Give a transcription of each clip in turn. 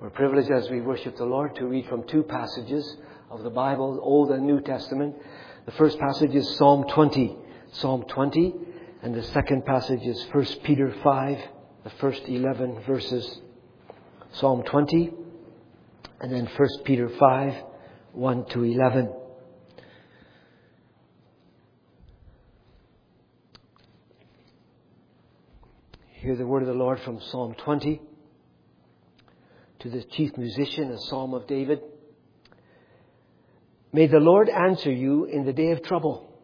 We're privileged as we worship the Lord to read from two passages of the Bible, Old and New Testament. The first passage is Psalm 20. Psalm 20. And the second passage is 1 Peter 5, the first 11 verses. Psalm 20. And then 1 Peter 5, 1 to 11. Hear the word of the Lord from Psalm 20. To the chief musician, a psalm of David. May the Lord answer you in the day of trouble.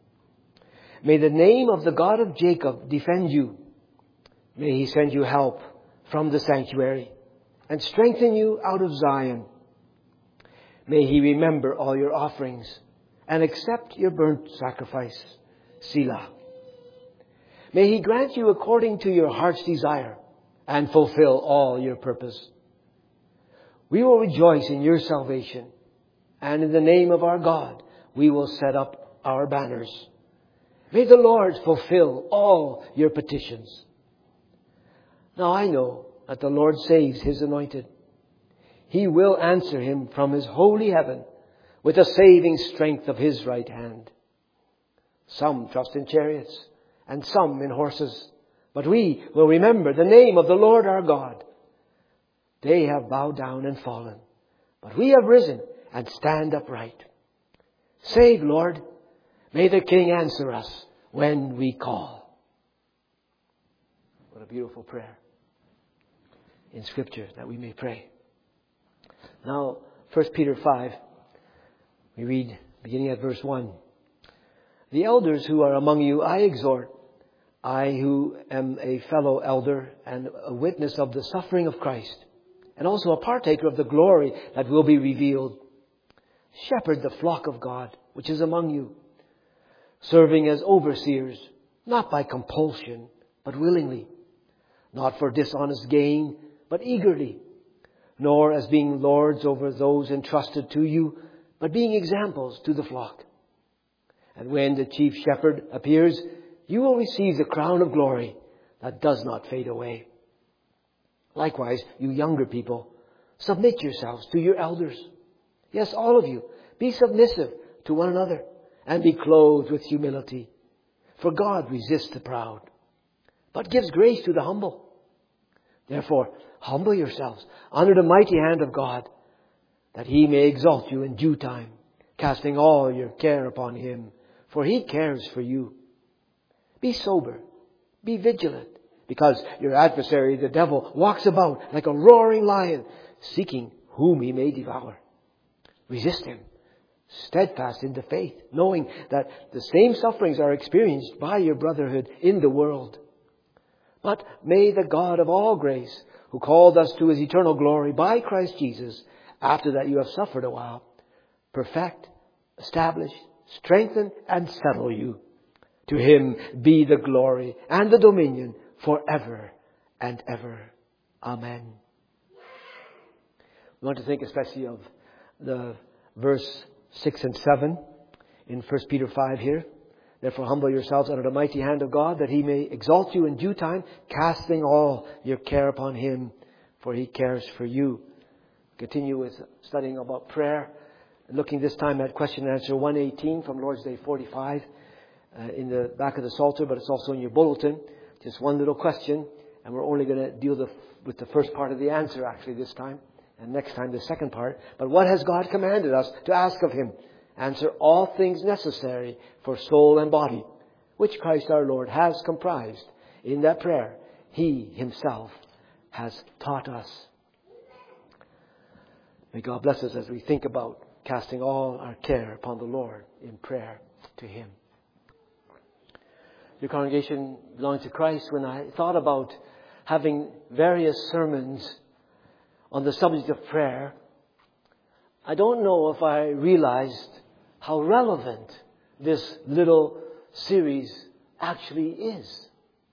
May the name of the God of Jacob defend you. May He send you help from the sanctuary and strengthen you out of Zion. May He remember all your offerings and accept your burnt sacrifice. Selah. May He grant you according to your heart's desire and fulfill all your purpose. We will rejoice in your salvation, and in the name of our God, we will set up our banners. May the Lord fulfill all your petitions. Now I know that the Lord saves His anointed. He will answer him from His holy heaven with the saving strength of His right hand. Some trust in chariots and some in horses, but we will remember the name of the Lord our God. They have bowed down and fallen, but we have risen and stand upright. Save, Lord. May the King answer us when we call. What a beautiful prayer in Scripture that we may pray. Now, 1 Peter 5, we read beginning at verse 1. The elders who are among you I exhort, I who am a fellow elder and a witness of the suffering of Christ, and also a partaker of the glory that will be revealed. Shepherd the flock of God, which is among you, serving as overseers, not by compulsion, but willingly, not for dishonest gain, but eagerly, nor as being lords over those entrusted to you, but being examples to the flock. And when the chief shepherd appears, you will receive the crown of glory that does not fade away. Likewise, you younger people, submit yourselves to your elders. Yes, all of you, be submissive to one another and be clothed with humility. For God resists the proud, but gives grace to the humble. Therefore, humble yourselves under the mighty hand of God, that He may exalt you in due time, casting all your care upon Him, for He cares for you. Be sober, be vigilant, because your adversary, the devil, walks about like a roaring lion, seeking whom he may devour. Resist him, steadfast in the faith, knowing that the same sufferings are experienced by your brotherhood in the world. But may the God of all grace, who called us to His eternal glory by Christ Jesus, after that you have suffered a while, perfect, establish, strengthen, and settle you. To Him be the glory and the dominion forever and ever. Amen. We want to think especially of the verse 6 and 7 in 1 Peter 5 here. Therefore humble yourselves under the mighty hand of God, that He may exalt you in due time, casting all your care upon Him, for He cares for you. Continue with studying about prayer, looking this time at question and answer 118 from Lord's Day 45 in the back of the Psalter, but it's also in your bulletin. Just one little question, and we're only going to deal with the first part of the answer actually this time, and next time the second part. But what has God commanded us to ask of Him? Answer all things necessary for soul and body, which Christ our Lord has comprised in that prayer He Himself has taught us. May God bless us as we think about casting all our care upon the Lord in prayer to Him. Your congregation belongs to Christ. When I thought about having various sermons on the subject of prayer, I don't know if I realized how relevant this little series actually is.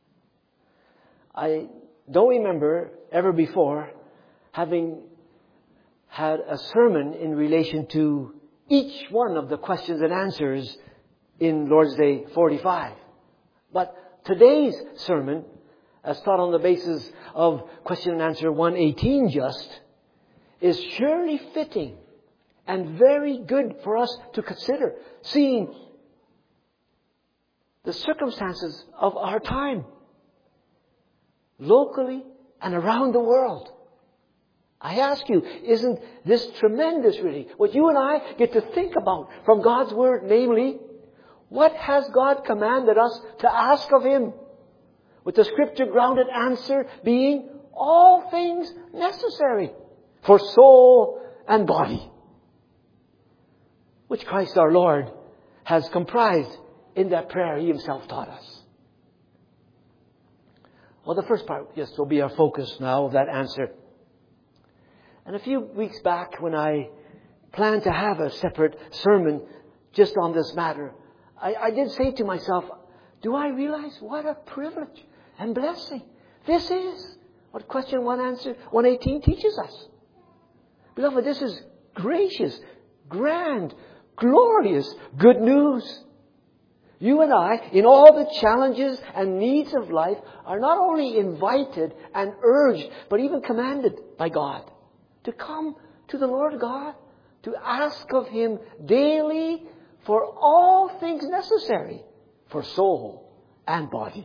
I don't remember ever before having had a sermon in relation to each one of the questions and answers in Lord's Day 45. But today's sermon, as taught on the basis of question and answer 118 just, is surely fitting and very good for us to consider, seeing the circumstances of our time, locally and around the world. I ask you, isn't this tremendous really? What you and I get to think about from God's Word, namely, what has God commanded us to ask of Him? With the Scripture-grounded answer being all things necessary for soul and body, which Christ our Lord has comprised in that prayer He Himself taught us. Well, the first part, yes, will be our focus now of that answer. And a few weeks back, when I planned to have a separate sermon just on this matter, I did say to myself, do I realize what a privilege and blessing this is? What question 118 teaches us. Beloved, this is gracious, grand, glorious, good news. You and I, in all the challenges and needs of life, are not only invited and urged, but even commanded by God to come to the Lord God, to ask of Him daily for all things necessary for soul and body.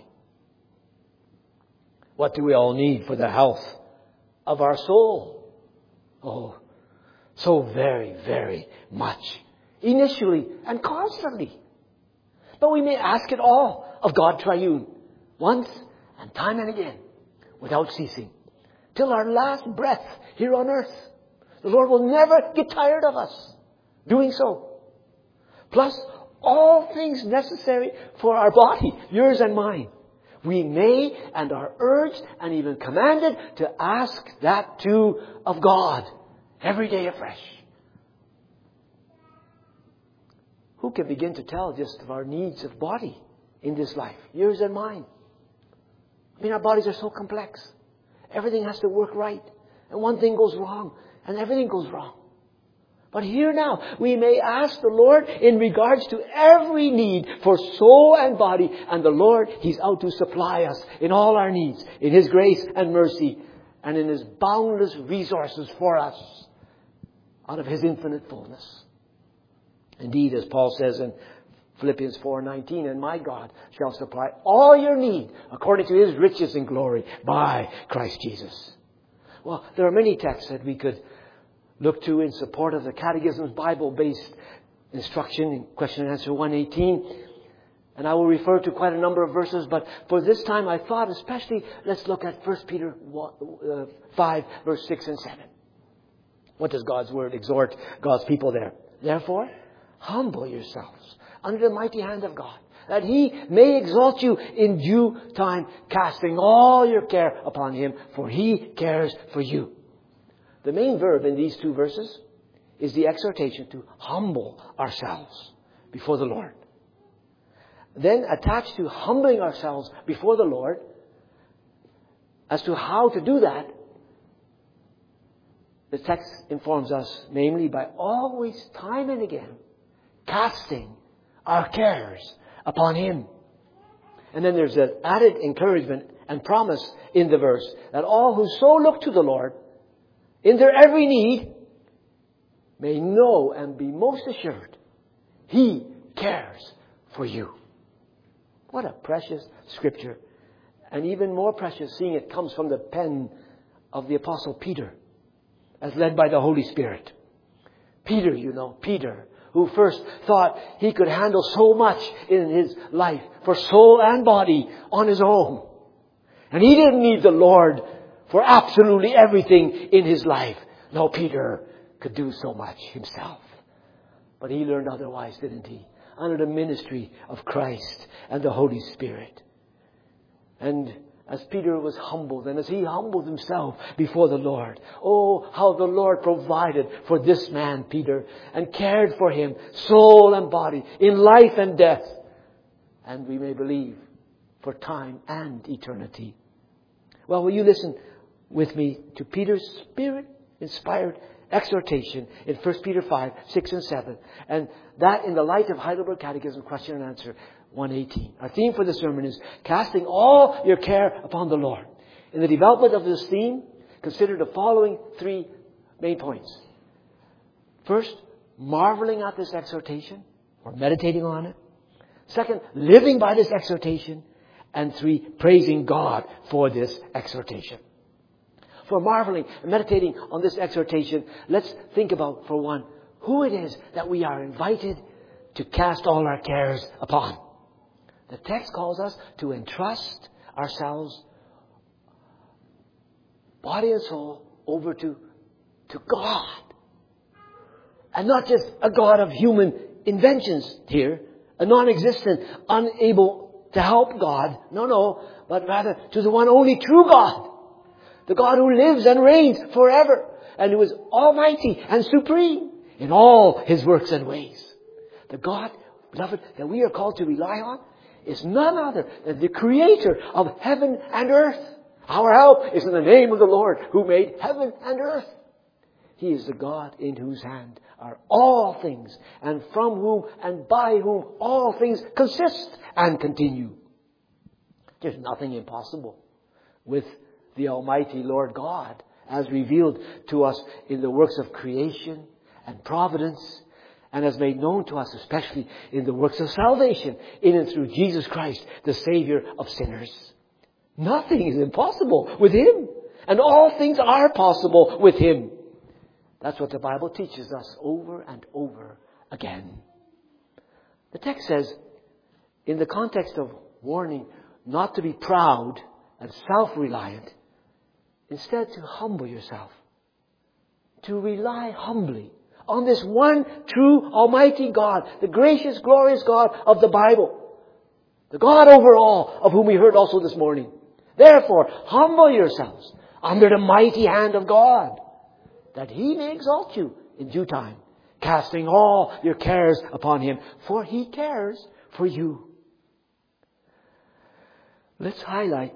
What do we all need for the health of our soul? Oh, so very, very much. Initially and constantly. But we may ask it all of God Triune, once and time and again, without ceasing, till our last breath here on earth. The Lord will never get tired of us doing so. Plus, all things necessary for our body, yours and mine. We may and are urged and even commanded to ask that too of God every day afresh. Who can begin to tell just of our needs of body in this life, yours and mine? I mean, our bodies are so complex. Everything has to work right. And one thing goes wrong, and everything goes wrong. But here now, we may ask the Lord in regards to every need for soul and body. And the Lord, He's out to supply us in all our needs, in His grace and mercy, and in His boundless resources for us, out of His infinite fullness. Indeed, as Paul says in Philippians 4:19, and my God shall supply all your need according to His riches and glory by Christ Jesus. Well, there are many texts that we could look to in support of the Catechism's Bible-based instruction in question and answer 118. And I will refer to quite a number of verses, but for this time I thought especially let's look at 1 Peter 5, verse 6 and 7. What does God's Word exhort God's people there? Therefore, humble yourselves under the mighty hand of God, that He may exalt you in due time, casting all your care upon Him, for He cares for you. The main verb in these two verses is the exhortation to humble ourselves before the Lord. Then attached to humbling ourselves before the Lord, as to how to do that, the text informs us, namely by always, time and again, casting our cares upon Him. And then there's an added encouragement and promise in the verse that all who so look to the Lord in their every need may know and be most assured He cares for you. What a precious Scripture. And even more precious seeing it comes from the pen of the Apostle Peter, as led by the Holy Spirit. Peter, Peter, who first thought he could handle so much in his life for soul and body on his own. And he didn't need the Lord for absolutely everything in his life. No, Peter could do so much himself. But he learned otherwise, didn't he? Under the ministry of Christ and the Holy Spirit. And as Peter was humbled and as he humbled himself before the Lord, oh, how the Lord provided for this man, Peter, and cared for him, soul and body, in life and death. And we may believe for time and eternity. Well, will you listen with me to Peter's Spirit-inspired exhortation in 1 Peter 5, 6 and 7. And that in the light of Heidelberg Catechism, question and answer 118. Our theme for the sermon is casting all your care upon the Lord. In the development of this theme, consider the following three main points. First, marveling at this exhortation or meditating on it. Second, living by this exhortation. And 3, praising God for this exhortation. For marveling and meditating on this exhortation, let's think about, for one, who it is that we are invited to cast all our cares upon. The text calls us to entrust ourselves, body and soul, over to God. And not just a God of human inventions here, a non-existent, unable to help God. No, but rather to the one only true God. The God who lives and reigns forever and who is almighty and supreme in all His works and ways. The God, beloved, that we are called to rely on is none other than the Creator of heaven and earth. Our help is in the name of the Lord who made heaven and earth. He is the God in whose hand are all things, and from whom and by whom all things consist and continue. There's nothing impossible with the Almighty Lord God as revealed to us in the works of creation and providence, and as made known to us especially in the works of salvation in and through Jesus Christ, the Savior of sinners. Nothing is impossible with Him, and all things are possible with Him. That's what the Bible teaches us over and over again. The text says, in the context of warning not to be proud and self-reliant, instead to humble yourself, to rely humbly on this one true Almighty God, the gracious, glorious God of the Bible, the God over all, of whom we heard also this morning. Therefore, humble yourselves under the mighty hand of God, that He may exalt you in due time, casting all your cares upon Him, for He cares for you. Let's highlight,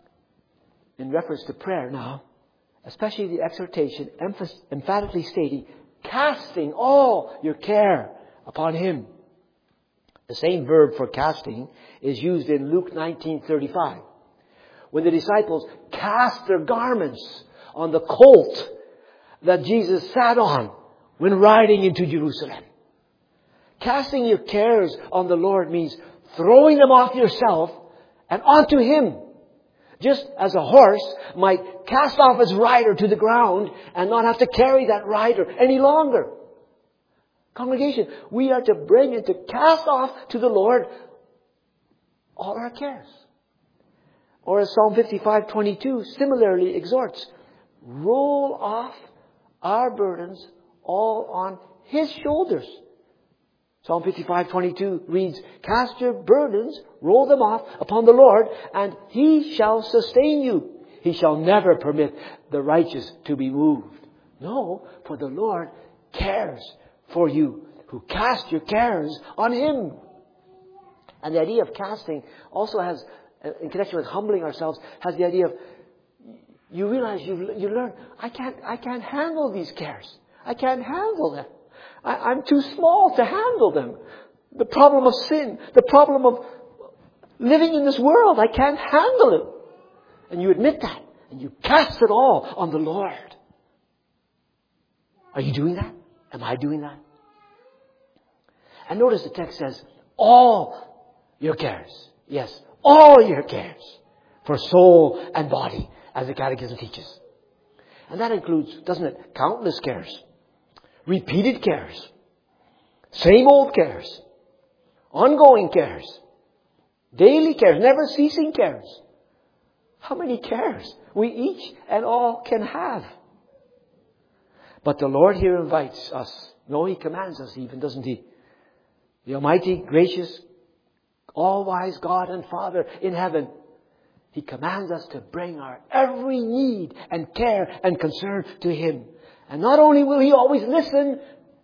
in reference to prayer now, especially the exhortation emphatically stating, casting all your care upon Him. The same verb for casting is used in Luke 19:35, when the disciples cast their garments on the colt that Jesus sat on when riding into Jerusalem. Casting your cares on the Lord means throwing them off yourself and onto Him. Just as a horse might cast off its rider to the ground and not have to carry that rider any longer. Congregation, we are to bring and to cast off to the Lord all our cares. Or as Psalm 55:22 similarly exhorts, roll off our burdens all on His shoulders. Psalm 55:22 reads, cast your burdens, roll them off upon the Lord, and He shall sustain you. He shall never permit the righteous to be moved. No, for the Lord cares for you, who cast your cares on Him. And the idea of casting also has, in connection with humbling ourselves, has the idea of, you realize, you learn, I can't handle these cares. I can't handle them. I'm too small to handle them. The problem of sin, the problem of living in this world, I can't handle it. And you admit that, and you cast it all on the Lord. Are you doing that? Am I doing that? And notice the text says, all your cares. Yes, all your cares for soul and body, as the Catechism teaches. And that includes, doesn't it, countless cares, repeated cares, same old cares, ongoing cares, daily cares, never ceasing cares. How many cares we each and all can have? But the Lord here invites us. No, He commands us even, doesn't He? The Almighty, gracious, all-wise God and Father in heaven, He commands us to bring our every need and care and concern to Him. And not only will He always listen,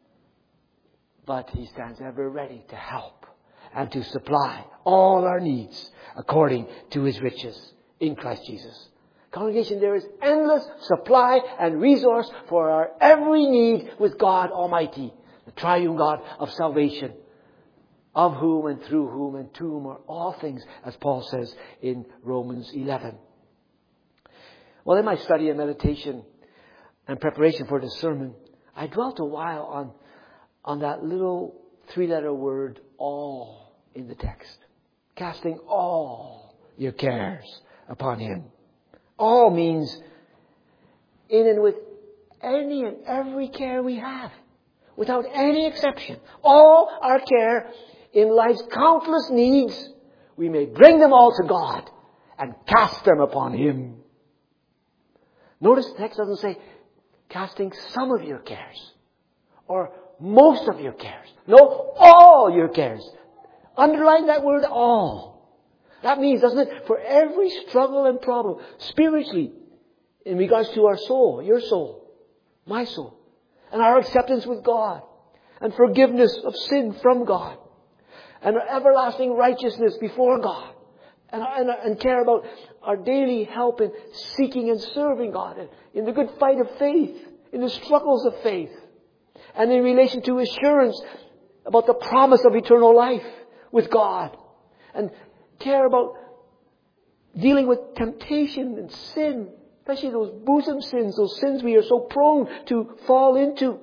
but He stands ever ready to help and to supply all our needs according to His riches in Christ Jesus. Congregation, there is endless supply and resource for our every need with God Almighty, the triune God of salvation, of whom and through whom and to whom are all things, as Paul says in Romans 11. Well, in my study and meditation, and preparation for this sermon, I dwelt a while on that little 3-letter word, all, in the text. Casting all your cares upon Him. All means in and with any and every care we have, without any exception. All our care in life's countless needs, we may bring them all to God and cast them upon Him. Notice the text doesn't say casting some of your cares or most of your cares. No, all your cares. Underline that word all. That means, doesn't it, for every struggle and problem spiritually in regards to our soul, your soul, my soul, and our acceptance with God, and forgiveness of sin from God, and our everlasting righteousness before God, and care about our daily help in seeking and serving God, and in the good fight of faith, in the struggles of faith, and in relation to assurance about the promise of eternal life with God, and care about dealing with temptation and sin, especially those bosom sins, those sins we are so prone to fall into.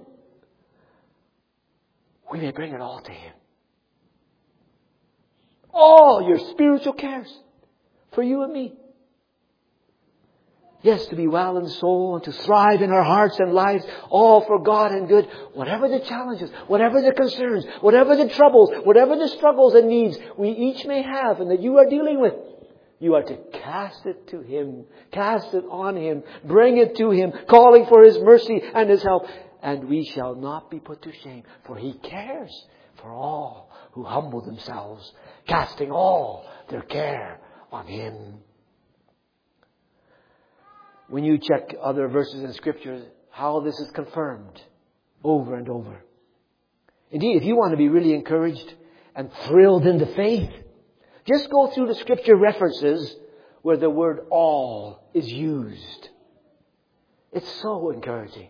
We may bring it all to Him. All your spiritual cares for you and me. Yes, to be well in soul and to thrive in our hearts and lives, all for God and good. Whatever the challenges, whatever the concerns, whatever the troubles, whatever the struggles and needs we each may have and that you are dealing with, you are to cast it to Him, cast it on Him, bring it to Him, calling for His mercy and His help. And we shall not be put to shame, for He cares for all who humble themselves, casting all their care on Him. When you check other verses in Scripture, how this is confirmed over and over. Indeed, if you want to be really encouraged and thrilled into faith, just go through the Scripture references where the word all is used. It's so encouraging.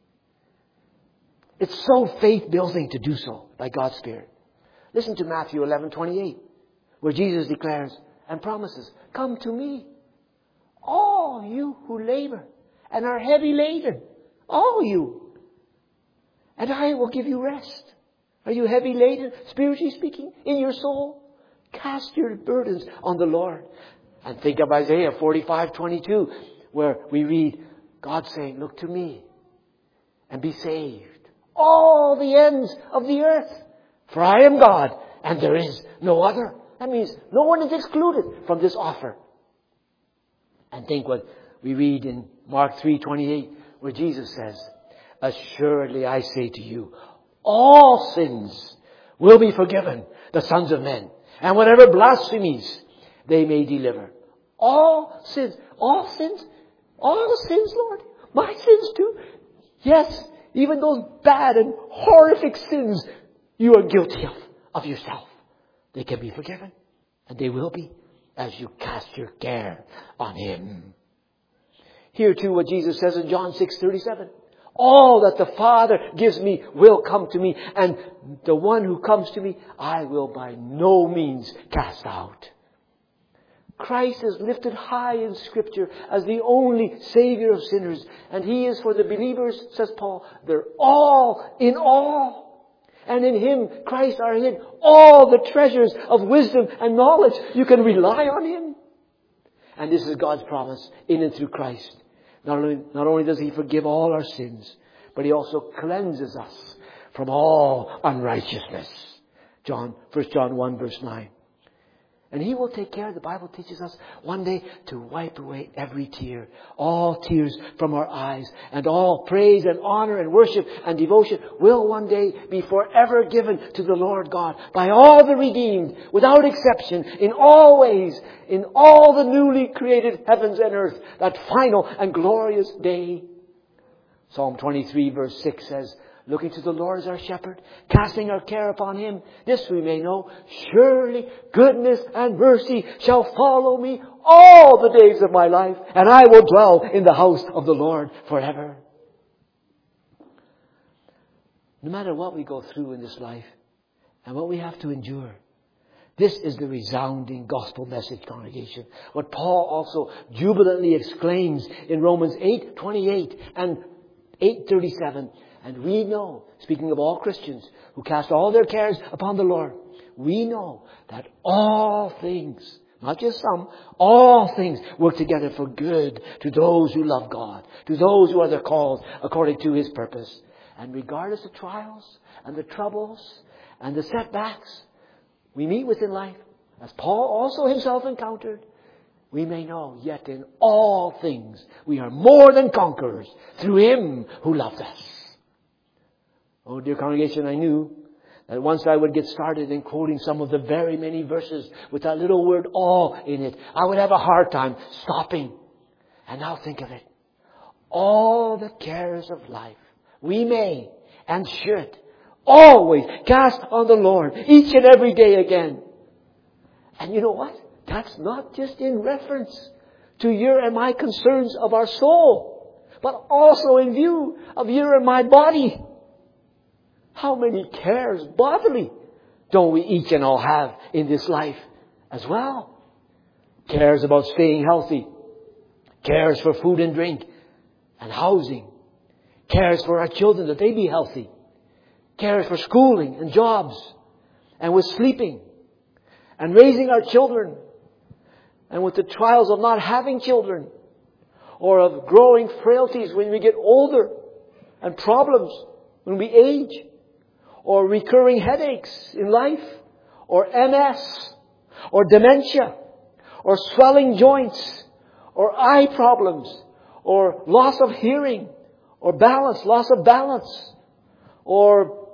It's so faith-building to do so by God's Spirit. Listen to Matthew 11:28, where Jesus declares and promises, "Come to me, all you who labor and are heavy laden, all you, and I will give you rest." Are you heavy laden, spiritually speaking, in your soul? Cast your burdens on the Lord. And think of Isaiah 45:22, where we read God saying, "Look to me and be saved, all the ends of the earth. For I am God, and there is no other." That means no one is excluded from this offer. And think what we read in Mark 3:28, where Jesus says, "Assuredly I say to you, all sins will be forgiven the sons of men, and whatever blasphemies they may deliver." All sins, Lord. My sins too. Yes, even those bad and horrific sins you are guilty of yourself. They can be forgiven, and they will be, as you cast your care on Him. Hear too what Jesus says in John 6:37. "All that the Father gives me will come to me, and the one who comes to me I will by no means cast out." Christ is lifted high in Scripture as the only Savior of sinners, and He is for the believers, says Paul, they're all in all. And in Him, Christ, are hid all the treasures of wisdom and knowledge. You can rely on Him. And this is God's promise in and through Christ. Not only does He forgive all our sins, but He also cleanses us from all unrighteousness. 1 John 1 verse 9. And He will take care, the Bible teaches us, one day to wipe away every tear, all tears from our eyes, and all praise and honor and worship and devotion will one day be forever given to the Lord God by all the redeemed, without exception, in all ways, in all the newly created heavens and earth, that final and glorious day. Psalm 23 verse 6 says, "Looking to the Lord as our shepherd, casting our care upon Him, this we may know, surely goodness and mercy shall follow me all the days of my life, and I will dwell in the house of the Lord forever." No matter what we go through in this life and what we have to endure, this is the resounding gospel message, congregation. What Paul also jubilantly exclaims in Romans 8:28 and 8:37. And we know, speaking of all Christians who cast all their cares upon the Lord, we know that all things, not just some, all things work together for good to those who love God, to those who are the called according to His purpose. And regardless of trials and the troubles and the setbacks we meet with in life, as Paul also himself encountered, we may know, yet in all things we are more than conquerors through Him who loved us. Oh, dear congregation, I knew that once I would get started in quoting some of the very many verses with that little word all in it, I would have a hard time stopping. And now think of it. All the cares of life we may and should always cast on the Lord each and every day again. And you know what? That's not just in reference to your and my concerns of our soul, but also in view of your and my body. How many cares bodily don't we each and all have in this life as well? Cares about staying healthy. Cares for food and drink and housing. Cares for our children that they be healthy. Cares for schooling and jobs and with sleeping and raising our children and with the trials of not having children or of growing frailties when we get older and problems when we age or recurring headaches in life or MS or dementia or swelling joints or eye problems or loss of hearing or loss of balance or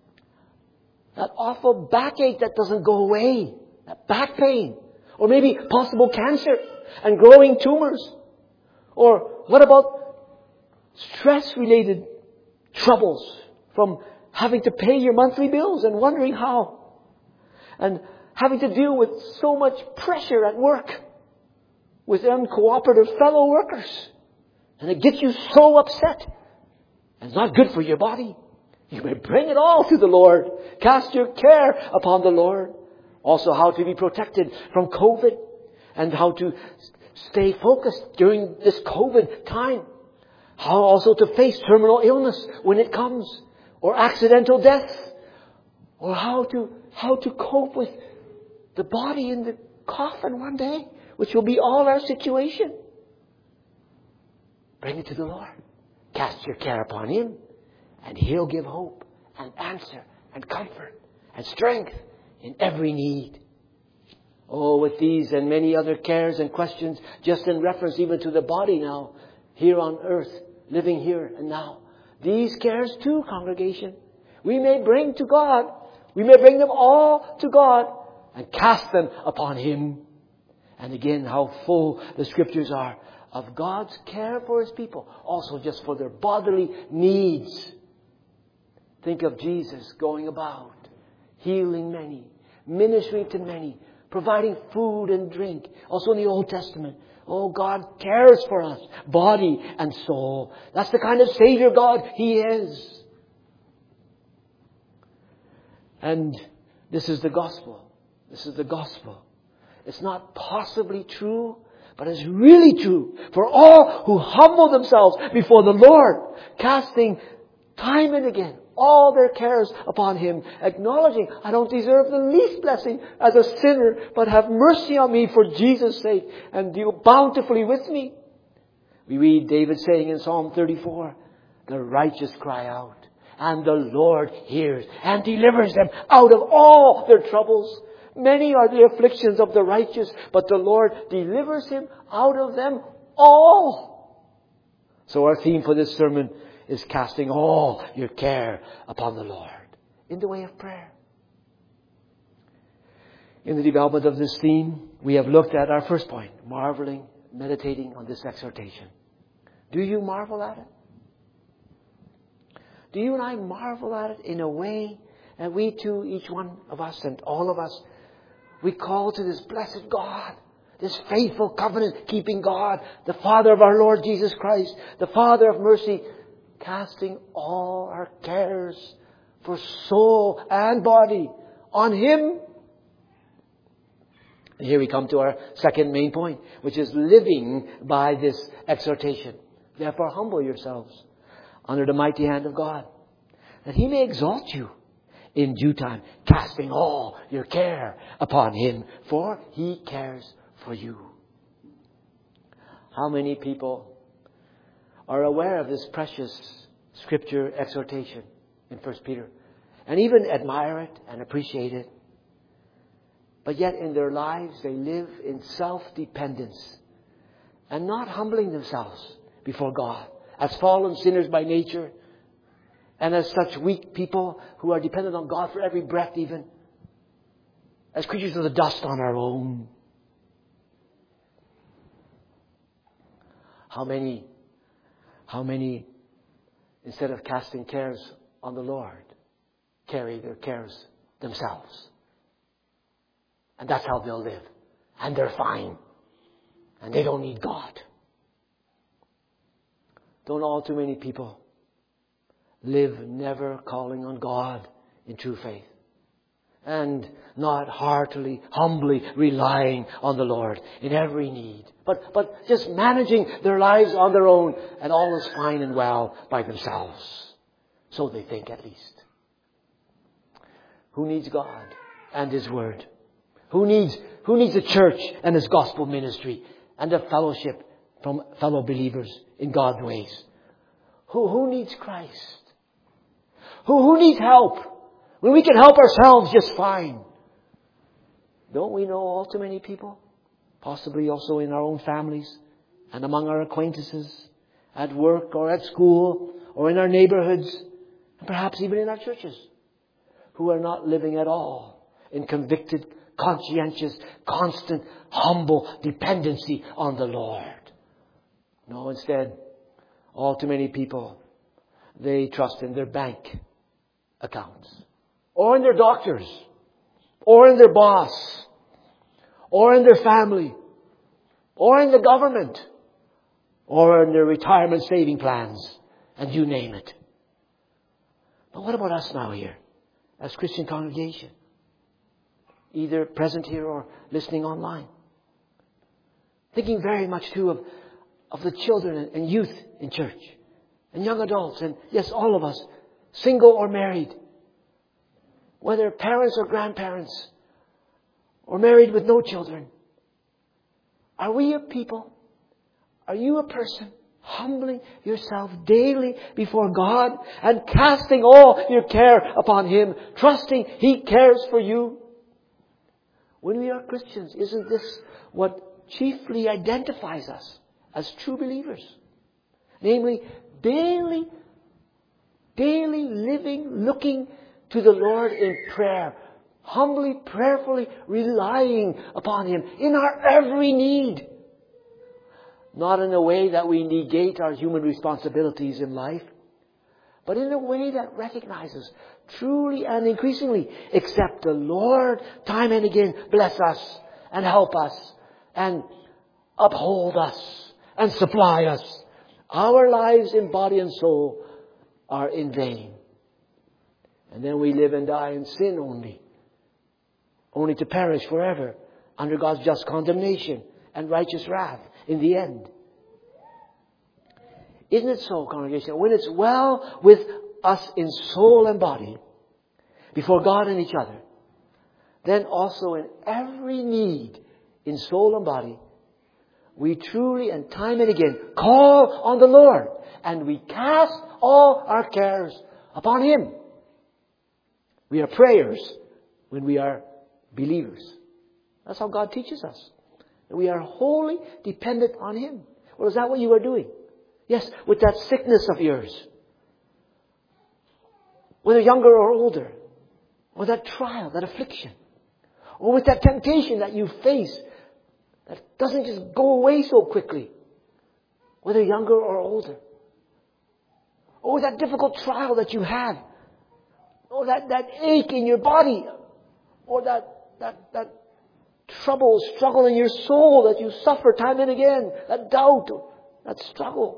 that awful backache that doesn't go away, that back pain, or maybe possible cancer and growing tumors. Or what about stress-related troubles from having to pay your monthly bills and wondering how, and having to deal with so much pressure at work with uncooperative fellow workers, and it gets you so upset. And it's not good for your body. You may bring it all to the Lord. Cast your care upon the Lord. Also how to be protected from COVID and how to stay focused during this COVID time. How also to face terminal illness when it comes, or accidental death, or how to cope with the body in the coffin one day, which will be all our situation. Bring it to the Lord. Cast your care upon Him, and He'll give hope and answer and comfort and strength in every need. Oh, with these and many other cares and questions, just in reference even to the body now, here on earth, living here and now. These cares too, congregation, we may bring to God. We may bring them all to God and cast them upon Him. And again, how full the Scriptures are of God's care for His people, also just for their bodily needs. Think of Jesus going about, healing many, ministering to many, providing food and drink. Also in the Old Testament, oh, God cares for us, body and soul. That's the kind of Savior God He is. And this is the gospel. This is the gospel. It's not possibly true, but it's really true for all who humble themselves before the Lord, casting time and again all their cares upon Him, acknowledging, I don't deserve the least blessing as a sinner, but have mercy on me for Jesus' sake and deal bountifully with me. We read David saying in Psalm 34, the righteous cry out, and the Lord hears and delivers them out of all their troubles. Many are the afflictions of the righteous, but the Lord delivers him out of them all. So our theme for this sermon is casting all your care upon the Lord in the way of prayer. In the development of this theme, we have looked at our first point, marveling, meditating on this exhortation. Do you marvel at it? Do you and I marvel at it in a way that we too, each one of us and all of us, we call to this blessed God, this faithful covenant-keeping God, the Father of our Lord Jesus Christ, the Father of mercy, casting all our cares for soul and body on Him. And here we come to our second main point, which is living by this exhortation. Therefore, humble yourselves under the mighty hand of God, that He may exalt you in due time, casting all your care upon Him, for He cares for you. How many people are aware of this precious Scripture exhortation in 1 Peter, and even admire it and appreciate it, but yet in their lives they live in self-dependence and not humbling themselves before God as fallen sinners by nature, and as such weak people who are dependent on God for every breath, even as creatures of the dust on our own. How many, instead of casting cares on the Lord, carry their cares themselves? And that's how they'll live. And they're fine. And they don't need God. Don't all too many people live never calling on God in true faith, and not heartily, humbly relying on the Lord in every need, but just managing their lives on their own, and all is fine and well by themselves. So they think, at least. Who needs God and His Word? Who needs the church and His gospel ministry and the fellowship from fellow believers in God's ways? Who needs Christ? Who needs help when we can help ourselves just fine? Don't we know all too many people? Possibly also in our own families and among our acquaintances, at work or at school or in our neighborhoods, and perhaps even in our churches, who are not living at all in convicted, conscientious, constant, humble dependency on the Lord. No, instead, all too many people, they trust in their bank accounts, or in their doctors, or in their boss, or in their family, or in the government, or in their retirement saving plans, and you name it. But what about us now here, as Christian congregation? Either present here or listening online. Thinking very much too of the children and youth in church, and young adults, and yes, all of us, single or married, whether parents or grandparents, or married with no children. Are we a people? Are you a person humbling yourself daily before God and casting all your care upon Him, trusting He cares for you? When we are Christians, isn't this what chiefly identifies us as true believers? Namely, daily living, looking to the Lord in prayer, humbly, prayerfully relying upon Him in our every need. Not in a way that we negate our human responsibilities in life, but in a way that recognizes truly and increasingly, except the Lord time and again bless us and help us and uphold us and supply us, our lives in body and soul are in vain. And then we live and die in sin only to perish forever under God's just condemnation and righteous wrath in the end. Isn't it so, congregation? When it's well with us in soul and body, before God and each other, then also in every need in soul and body, we truly and time and again call on the Lord, and we cast all our cares upon Him. We are prayers when we are believers. That's how God teaches us. We are wholly dependent on Him. Well, is that what you are doing? Yes, with that sickness of yours, whether younger or older, or that trial, that affliction, or with that temptation that you face that doesn't just go away so quickly, whether younger or older, or with that difficult trial that you have, or that ache in your body, or that trouble, struggle in your soul that you suffer time and again, that doubt, that struggle.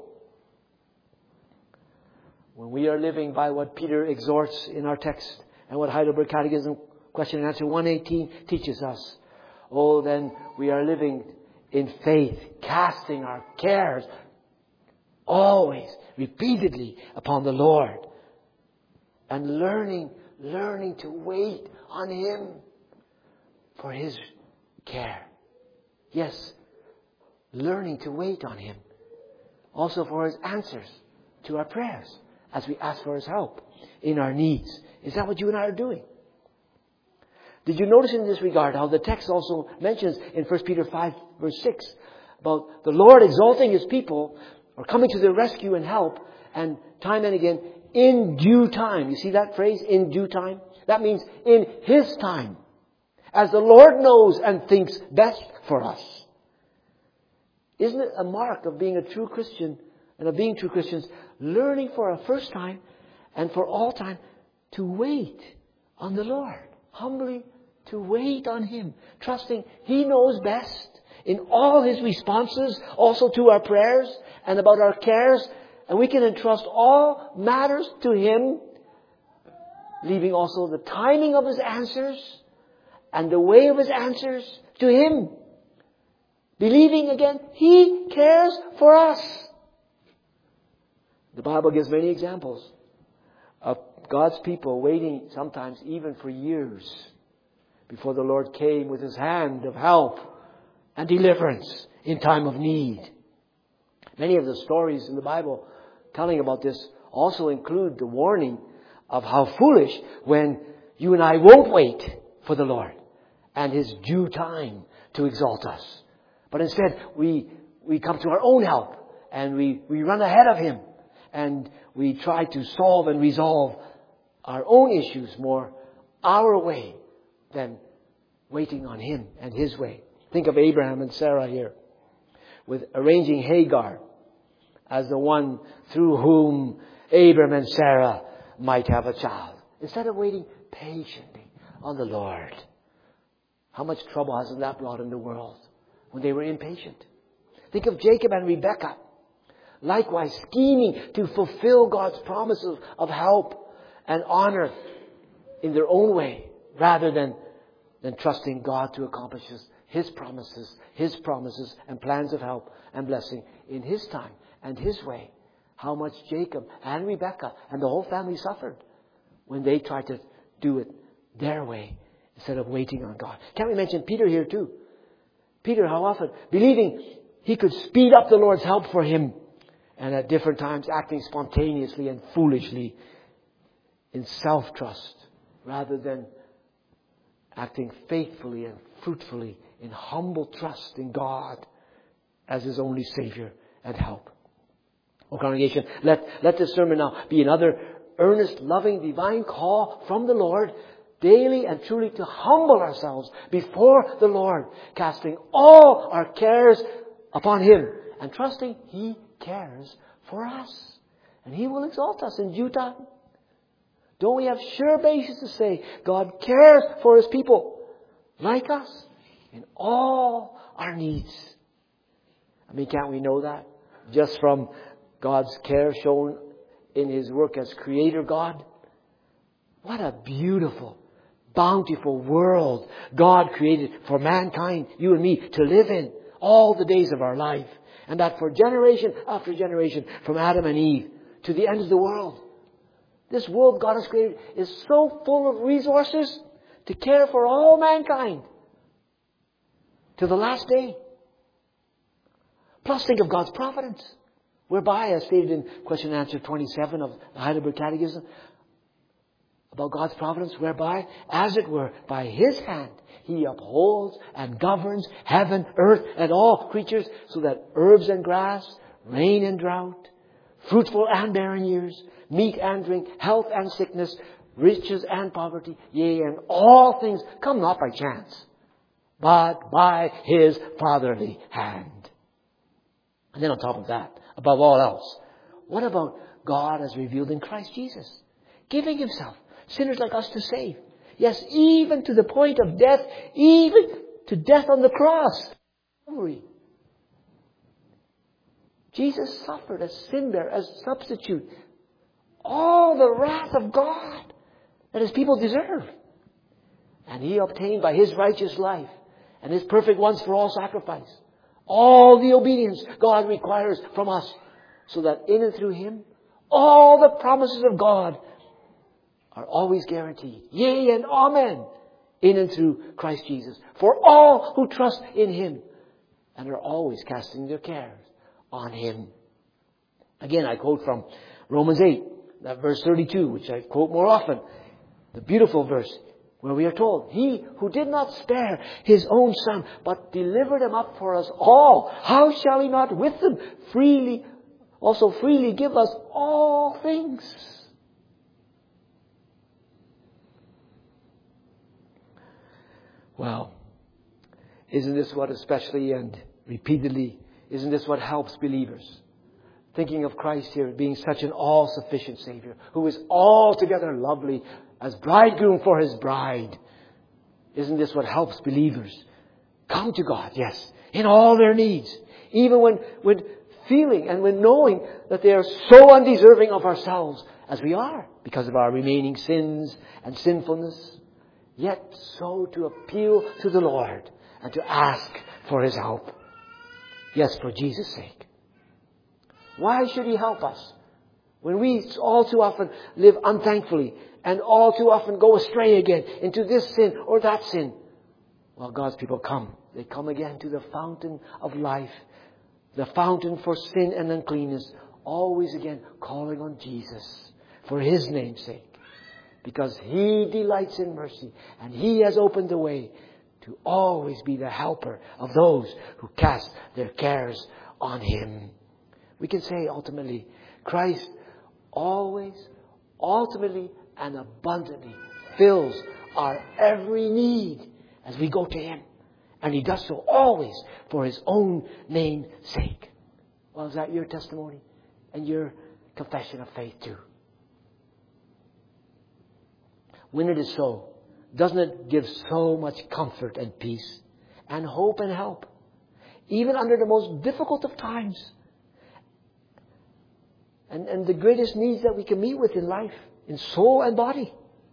When we are living by what Peter exhorts in our text and what Heidelberg Catechism question and answer 118 teaches us, then we are living in faith, casting our cares always repeatedly upon the Lord. And learning to wait on Him for His care. Yes, learning to wait on Him. Also for His answers to our prayers as we ask for His help in our needs. Is that what you and I are doing? Did you notice in this regard how the text also mentions in 1 Peter 5 verse 6 about the Lord exalting His people or coming to their rescue and help, and time and again, in due time. You see that phrase, in due time? That means in His time. As the Lord knows and thinks best for us. Isn't it a mark of being a true Christian and of being true Christians, learning for a first time and for all time to wait on the Lord? Humbly to wait on Him, trusting He knows best in all His responses, also to our prayers and about our cares. And we can entrust all matters to Him, leaving also the timing of His answers and the way of His answers to Him. Believing again, He cares for us. The Bible gives many examples of God's people waiting sometimes even for years before the Lord came with His hand of help and deliverance in time of need. Many of the stories in the Bible telling about this also include the warning of how foolish when you and I won't wait for the Lord and His due time to exalt us. But instead, we come to our own help and we run ahead of Him and we try to solve and resolve our own issues more our way than waiting on Him and His way. Think of Abraham and Sarah here, with arranging Hagar as the one through whom Abraham and Sarah might have a child, instead of waiting patiently on the Lord. How much trouble hasn't that brought in the world when they were impatient? Think of Jacob and Rebekah, likewise scheming to fulfill God's promises of help and honor in their own way, rather than trusting God to accomplish His promises and plans of help and blessing in His time and His way. How much Jacob and Rebekah and the whole family suffered when they tried to do it their way instead of waiting on God. Can't we mention Peter here too? Peter, how often, believing he could speed up the Lord's help for him, and at different times acting spontaneously and foolishly in self-trust rather than acting faithfully and fruitfully in humble trust in God as His only Savior and help. Oh, congregation, let this sermon now be another earnest, loving, divine call from the Lord daily and truly to humble ourselves before the Lord, casting all our cares upon Him and trusting He cares for us. And He will exalt us in due time. Don't we have sure basis to say God cares for His people like us in all our needs? I mean, can't we know that just from God's care shown in His work as Creator God? What a beautiful, bountiful world God created for mankind, you and me, to live in all the days of our life. And that for generation after generation, from Adam and Eve to the end of the world. This world God has created is so full of resources to care for all mankind to the last day. Plus, think of God's providence, whereby, as stated in question and answer 27 of the Heidelberg Catechism, about God's providence, whereby, as it were, by His hand, He upholds and governs heaven, earth, and all creatures, so that herbs and grass, rain and drought, fruitful and barren years, meat and drink, health and sickness, riches and poverty, yea, and all things come not by chance, but by His fatherly hand. And then on top of that, above all else, what about God as revealed in Christ Jesus, giving Himself, sinners like us, to save? Yes, even to the point of death, even to death on the cross. Jesus suffered as sin bearer, as substitute, all the wrath of God that His people deserve. And He obtained by His righteous life and His perfect once for all sacrifice all the obedience God requires from us so that in and through Him, all the promises of God are always guaranteed. Yea and amen. In and through Christ Jesus. For all who trust in Him and are always casting their cares on Him. Again, I quote from Romans 8, that verse 32, which I quote more often. The beautiful verse where we are told, He who did not spare His own Son, but delivered Him up for us all, how shall He not with Him freely give us all things? Well, isn't this what especially and repeatedly, isn't this what helps believers? Thinking of Christ here being such an all-sufficient Savior, who is altogether lovely as bridegroom for His bride. Isn't this what helps believers come to God? Yes, in all their needs. Even when feeling and when knowing that they are so undeserving of ourselves as we are because of our remaining sins and sinfulness. Yet so to appeal to the Lord and to ask for His help. Yes, for Jesus' sake. Why should He help us when we all too often live unthankfully and all too often go astray again into this sin or that sin? Well, God's people come. They come again to the fountain of life, the fountain for sin and uncleanness, always again calling on Jesus for His name's sake. Because He delights in mercy and He has opened the way to always be the helper of those who cast their cares on Him. We can say ultimately, Christ always, ultimately and abundantly fills our every need as we go to Him. And He does so always for His own name's sake. Well, is that your testimony and your confession of faith too? When it is so, doesn't it give so much comfort and peace and hope and help, even under the most difficult of times and the greatest needs that we can meet with in life, in soul and body?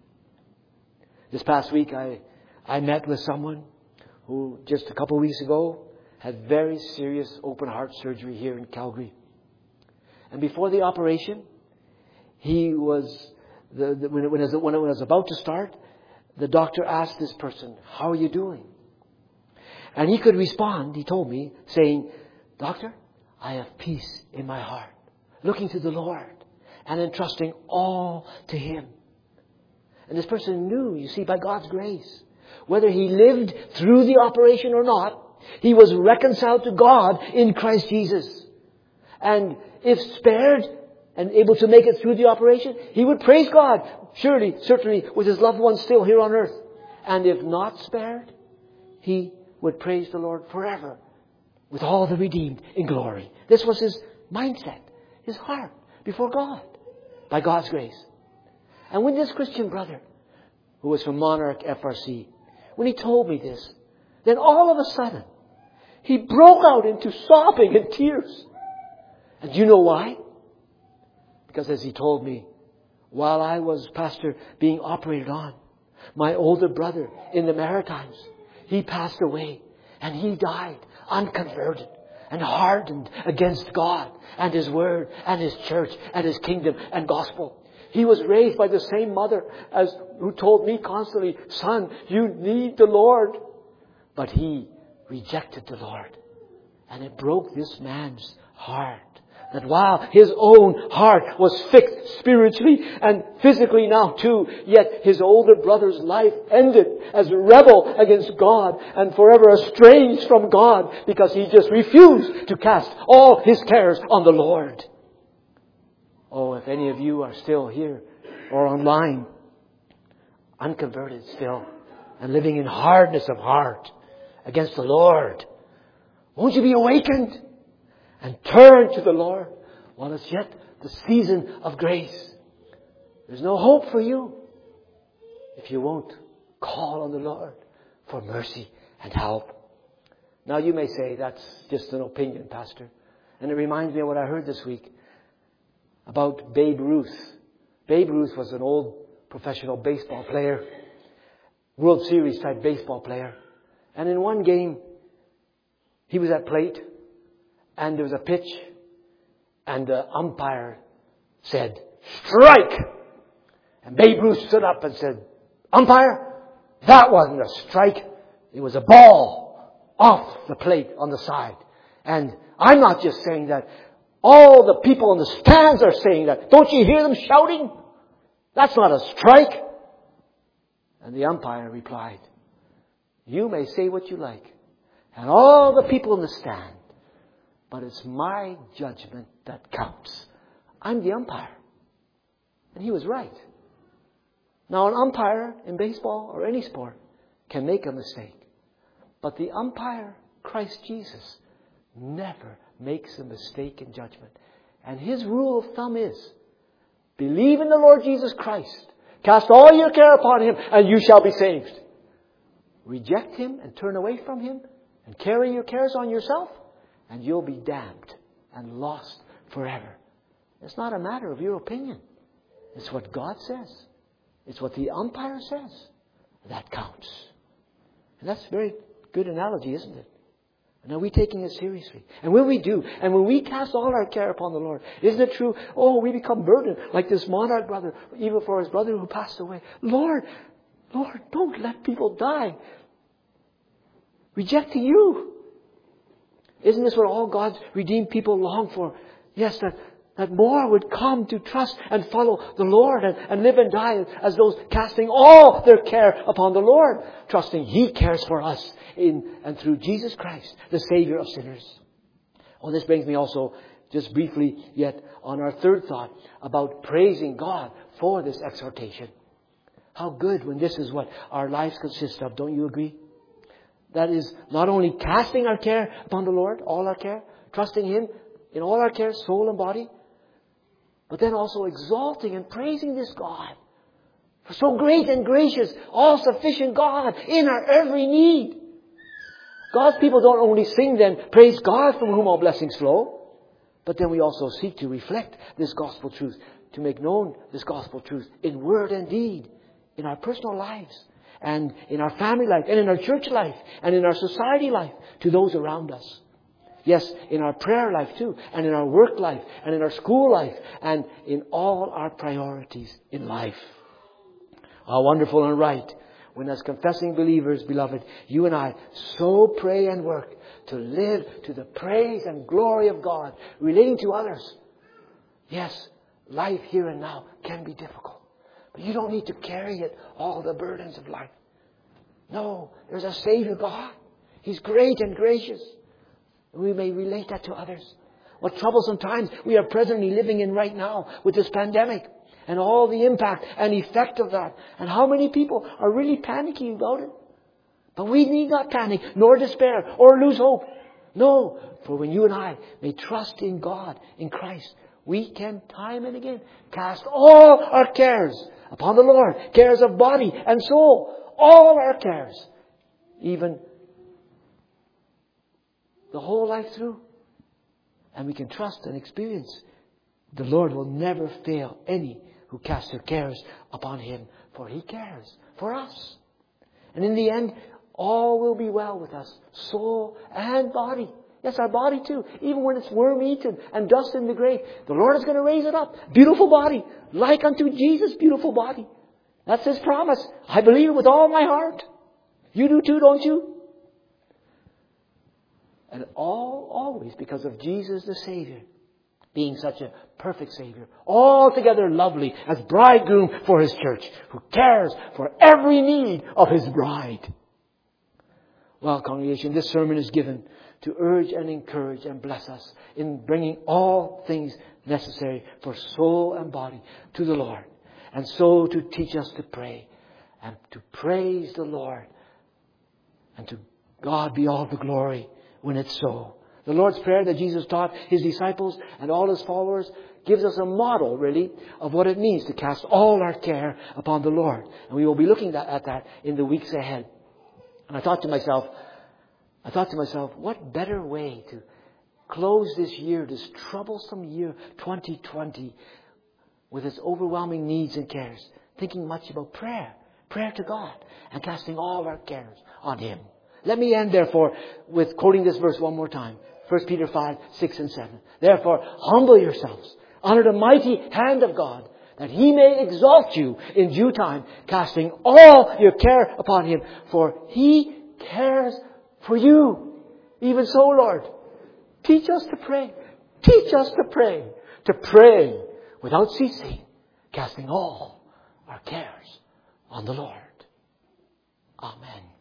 This past week, I met with someone who just a couple of weeks ago had very serious open heart surgery here in Calgary. And before the operation, he was... When it was about to start, the doctor asked this person, "How are you doing?" And he could respond, he told me, saying, "Doctor, I have peace in my heart, looking to the Lord and entrusting all to Him." And this person knew, you see, by God's grace, whether he lived through the operation or not, he was reconciled to God in Christ Jesus. And if spared and able to make it through the operation, he would praise God, certainly with his loved ones still here on earth. And if not spared, he would praise the Lord forever with all the redeemed in glory. This was his mindset, his heart before God, by God's grace. And when this Christian brother, who was from Monarch FRC, when he told me this, then all of a sudden, he broke out into sobbing and tears. And do you know why? Because as he told me, while I was pastor being operated on, my older brother in the Maritimes, he passed away and he died unconverted and hardened against God and His Word and His church and His kingdom and gospel. He was raised by the same mother as who told me constantly, "Son, you need the Lord." But he rejected the Lord. And it broke this man's heart. That while his own heart was fixed spiritually and physically now too, yet his older brother's life ended as a rebel against God and forever estranged from God because he just refused to cast all his cares on the Lord. Oh, if any of you are still here or online, unconverted still, and living in hardness of heart against the Lord, won't you be awakened? And turn to the Lord while it's yet the season of grace. There's no hope for you if you won't call on the Lord for mercy and help. Now you may say, "That's just an opinion, Pastor." And it reminds me of what I heard this week about Babe Ruth. Babe Ruth was an old professional baseball player, World Series type baseball player. And in one game, he was at plate. And there was a pitch. And the umpire said, "Strike!" And Babe Ruth stood up and said, "Umpire, that wasn't a strike. It was a ball off the plate on the side." And I'm not just saying that. All the people in the stands are saying that. Don't you hear them shouting? That's not a strike. And the umpire replied, "You may say what you like, and all the people in the stand, but it's my judgment that counts. I'm the umpire." And he was right. Now, an umpire in baseball or any sport can make a mistake. But the umpire, Christ Jesus, never makes a mistake in judgment. And his rule of thumb is, believe in the Lord Jesus Christ. Cast all your care upon him, and you shall be saved. Reject him and turn away from him and carry your cares on yourself, and you'll be damned and lost forever. It's not a matter of your opinion. It's what God says. It's what the umpire says. That counts. And that's a very good analogy, isn't it? And are we taking it seriously? And when we do, and when we cast all our care upon the Lord, isn't it true? Oh, we become burdened like this monarch brother, even for his brother who passed away. Lord, don't let people die rejecting you. Isn't this what all God's redeemed people long for? Yes, that more would come to trust and follow the Lord and live and die as those casting all their care upon the Lord, trusting He cares for us in and through Jesus Christ, the Savior of sinners. Well, this brings me also, just briefly yet, on our third thought about praising God for this exhortation. How good when this is what our lives consist of, don't you agree? That is not only casting our care upon the Lord, all our care, trusting Him in all our care, soul and body, but then also exalting and praising this God for so great and gracious, all-sufficient God in our every need. God's people don't only sing then, praise God from whom all blessings flow, but then we also seek to reflect this gospel truth, to make known this gospel truth in word and deed, in our personal lives, and in our family life, and in our church life, and in our society life, to those around us. Yes, in our prayer life too, and in our work life, and in our school life, and in all our priorities in life. How wonderful and right when, as confessing believers, beloved, you and I so pray and work to live to the praise and glory of God, relating to others. Yes, life here and now can be difficult, but you don't need to carry it, all the burdens of life. No, there's a Savior God. He's great and gracious. We may relate that to others. What troublesome times we are presently living in right now with this pandemic and all the impact and effect of that. And how many people are really panicking about it. But we need not panic, nor despair, or lose hope. No, for when you and I may trust in God, in Christ, we can time and again cast all our cares upon the Lord. Cares of body and soul. All our cares. Even the whole life through. And we can trust and experience the Lord will never fail any who cast their cares upon Him, for He cares for us. And in the end, all will be well with us, soul and body. Yes, our body too. Even when it's worm-eaten and dust in the grave, the Lord is going to raise it up. Beautiful body, like unto Jesus' beautiful body. That's His promise. I believe it with all my heart. You do too, don't you? And always because of Jesus the Savior, being such a perfect Savior, altogether lovely as bridegroom for His church, who cares for every need of His bride. Well, congregation, this sermon is given to urge and encourage and bless us in bringing all things necessary for soul and body to the Lord. And so to teach us to pray and to praise the Lord. And to God be all the glory when it's so. The Lord's Prayer that Jesus taught His disciples and all His followers gives us a model, really, of what it means to cast all our care upon the Lord. And we will be looking at that in the weeks ahead. And I thought to myself, what better way to close this year, this troublesome year 2020, with its overwhelming needs and cares, thinking much about prayer to God, and casting all our cares on Him. Let me end, therefore, with quoting this verse one more time. 1 Peter 5, 6 and 7. Therefore, humble yourselves under the mighty hand of God, that He may exalt you in due time, casting all your care upon Him, for He cares for you. Even so, Lord, teach us to pray. Teach us to pray. To pray without ceasing, casting all our cares on the Lord. Amen.